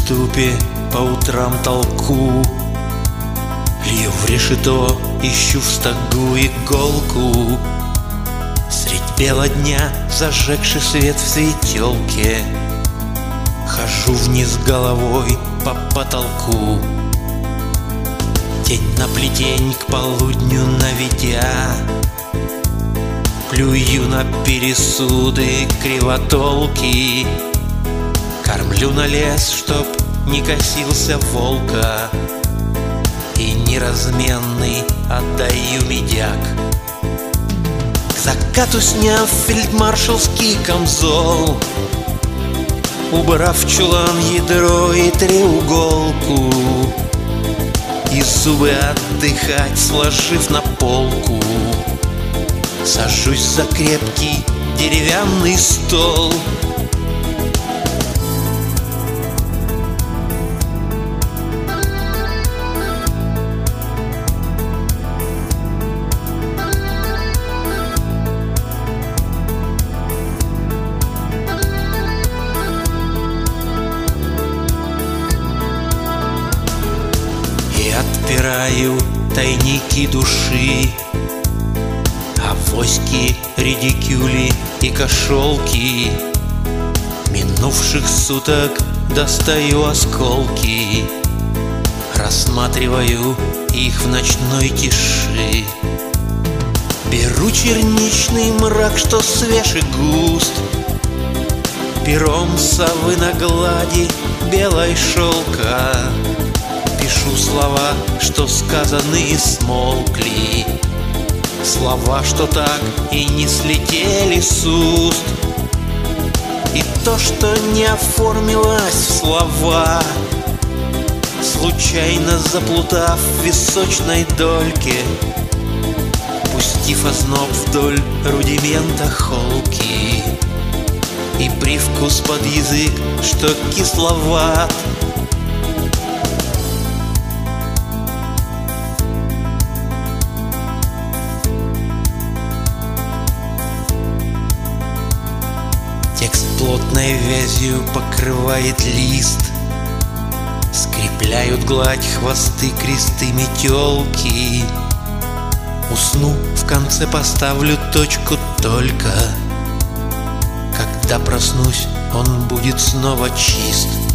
ступе по утрам толку, лью в решето, ищу в стогу иголку. Средь бела дня, зажегший свет в светелке, хожу вниз головой по потолку. Тень на плетень к полудню наведя, плюю на пересуды кривотолки. Кормлю на лес, чтоб не косился волка, и неразменный отдаю медяк. К закату, сняв фельдмаршалский камзол, убрав в чулан ядро и треуголку, и зубы отдыхать сложив на полку, сажусь за крепкий деревянный стол. Отпираю тайники души, авоськи, редикюли и кошелки. Минувших суток достаю осколки, рассматриваю их в ночной тиши. Беру черничный мрак, что свеж и густ, пером совы на глади белой шелка. Пишу слова, что сказаны и смолкли, слова, что так и не слетели с уст. И то, что не оформилось в слова, случайно заплутав в височной дольке, пустив озноб вдоль рудимента холки, и привкус под язык, что кисловат. Текст плотной вязью покрывает лист, скрепляют гладь хвосты, кресты, метелки. Усну, в конце поставлю точку только, когда проснусь, он будет снова чист.